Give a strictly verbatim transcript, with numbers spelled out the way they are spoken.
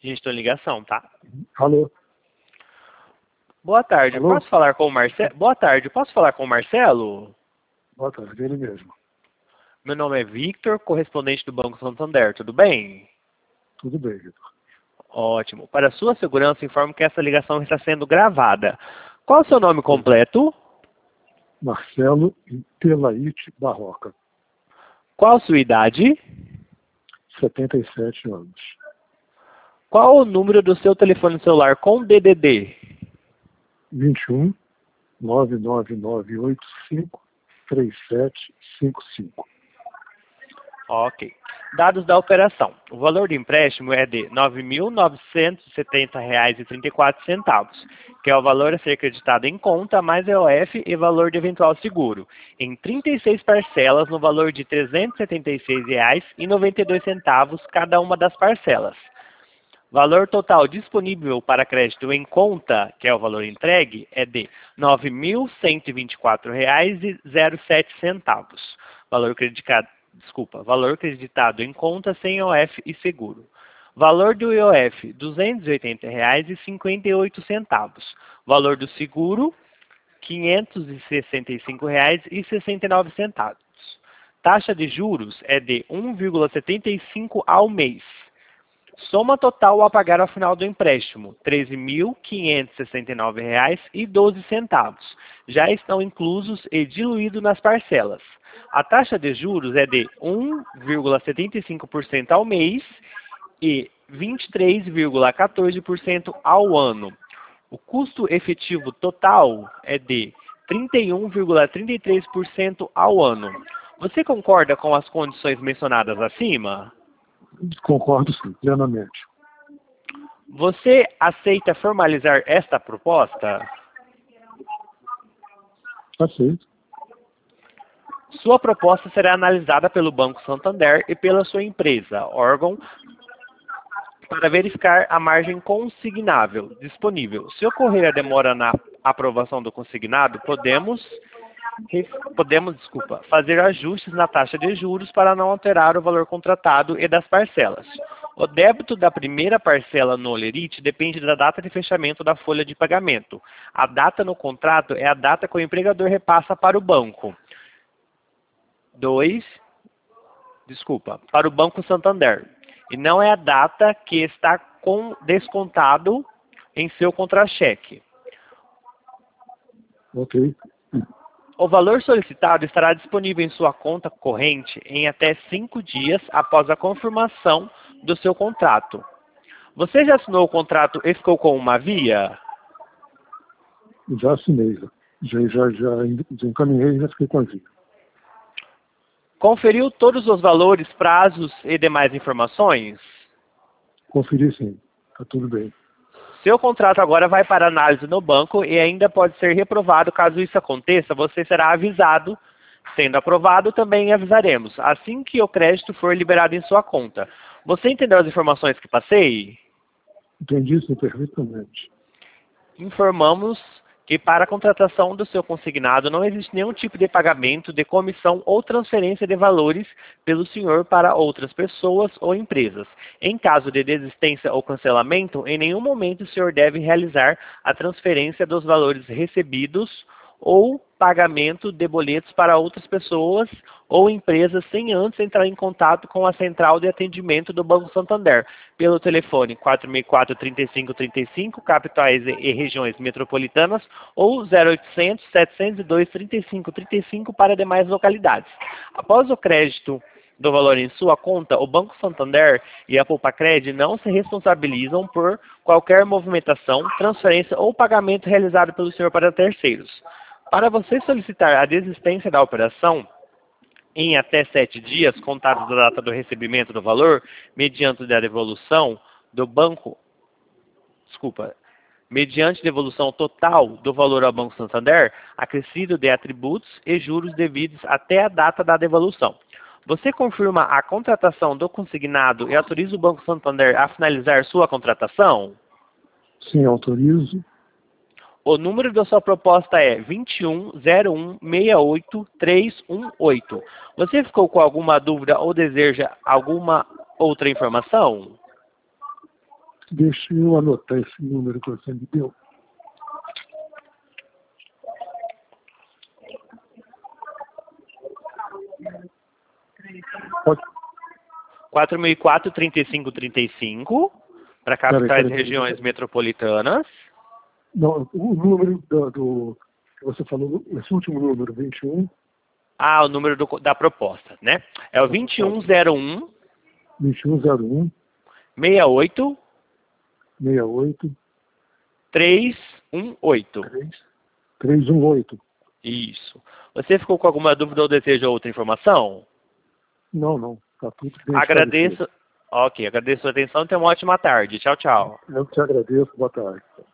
Gente, estou em ligação, tá? Alô? Boa tarde, Alô? posso falar com o Marcelo? Boa tarde, posso falar com o Marcelo? Boa tarde, ele mesmo. Meu nome é Victor, correspondente do Banco Santander, tudo bem? Tudo bem, Vitor. Ótimo. Para sua segurança, informo que essa ligação está sendo gravada. Qual o seu nome completo? Marcelo Telaite Barroca, Qual a sua idade? setenta e sete anos. Qual o número do seu telefone celular com D D D? vinte e um, nove nove nove oito cinco, três sete cinco cinco. Ok. Dados da operação. O valor do empréstimo é de nove mil novecentos e setenta reais e trinta e quatro centavos, que é o valor a ser acreditado em conta, mais E O F e valor de eventual seguro, em trinta e seis parcelas no valor de trezentos e setenta e seis reais e noventa e dois centavos cada uma das parcelas. Valor total disponível para crédito em conta, que é o valor entregue, é de nove mil cento e vinte e quatro reais e zero sete centavos. Valor creditado, desculpa, valor creditado em conta sem E O F e seguro. Valor do E O F, duzentos e oitenta reais e cinquenta e oito centavos. Valor do seguro, quinhentos e sessenta e cinco reais e sessenta e nove centavos. Taxa de juros é de um vírgula setenta e cinco ao mês. Soma total a pagar ao final do empréstimo, treze mil quinhentos e sessenta e nove reais e doze centavos. Já estão inclusos e diluídos nas parcelas. A taxa de juros é de um vírgula setenta e cinco por cento ao mês e vinte e três vírgula quatorze por cento ao ano. O custo efetivo total é de trinta e um vírgula trinta e três por cento ao ano. Você concorda com as condições mencionadas acima? Concordo sim, plenamente. Você aceita formalizar esta proposta? Aceito. Sua proposta será analisada pelo Banco Santander e pela sua empresa, órgão, para verificar a margem consignável disponível. Se ocorrer a demora na aprovação do consignado, podemos, podemos desculpa, fazer ajustes na taxa de juros para não alterar o valor contratado e das parcelas. O débito da primeira parcela no Olerite depende da data de fechamento da folha de pagamento. A data no contrato é a data que o empregador repassa para o banco. Dois, desculpa, para o Banco Santander. E não é a data que está com descontado em seu contra-cheque. Ok. O valor solicitado estará disponível em sua conta corrente em até cinco dias após a confirmação do seu contrato. Você já assinou o contrato e ficou com uma via? Já assinei. Já, já, já, já encaminhei e já fiquei com a vida. Conferiu todos os valores, prazos e demais informações? Conferi sim. Está tudo bem. Seu contrato agora vai para análise no banco e ainda pode ser reprovado. Caso isso aconteça, você será avisado. Sendo aprovado, também avisaremos, assim que o crédito for liberado em sua conta. Você entendeu as informações que passei? Entendi sim, perfeitamente. Informamos que para a contratação do seu consignado não existe nenhum tipo de pagamento de comissão ou transferência de valores pelo senhor para outras pessoas ou empresas. Em caso de desistência ou cancelamento, em nenhum momento o senhor deve realizar a transferência dos valores recebidos ou pagamento de boletos para outras pessoas ou empresas sem antes entrar em contato com a central de atendimento do Banco Santander, pelo telefone quatro seis quatro, três cinco três cinco, capitais e regiões metropolitanas, ou zero oitocentos, setecentos e dois, trinta e cinco trinta e cinco para demais localidades. Após o crédito do valor em sua conta, o Banco Santander e a Poupa-Cred não se responsabilizam por qualquer movimentação, transferência ou pagamento realizado pelo senhor para terceiros. Para você solicitar a desistência da operação, em até sete dias, contados da data do recebimento do valor, mediante a devolução do banco, desculpa, mediante devolução total do valor ao Banco Santander, acrescido de atributos e juros devidos até a data da devolução. Você confirma a contratação do consignado e autoriza o Banco Santander a finalizar sua contratação? Sim, autorizo. O número da sua proposta é vinte e um, zero um, seis oito, três um oito. Você ficou com alguma dúvida ou deseja alguma outra informação? Deixa eu anotar esse número que você me deu. Pode. quatro mil e quatro, trinta e cinco, trinta e cinco, para capitais e regiões metropolitanas. Não, o número do, do que você falou, esse último número, vinte e um. Ah, o número do, da proposta, né? É o vinte e um zero um, vinte e um zero um, sessenta e oito, sessenta e oito, trezentos e dezoito. trezentos e dezoito. Isso. Você ficou com alguma dúvida ou deseja outra informação? Não, não. Está tudo bem. Agradeço. Ok, agradeço a sua atenção e tenha uma ótima tarde. Tchau, tchau. Eu te agradeço. Boa tarde.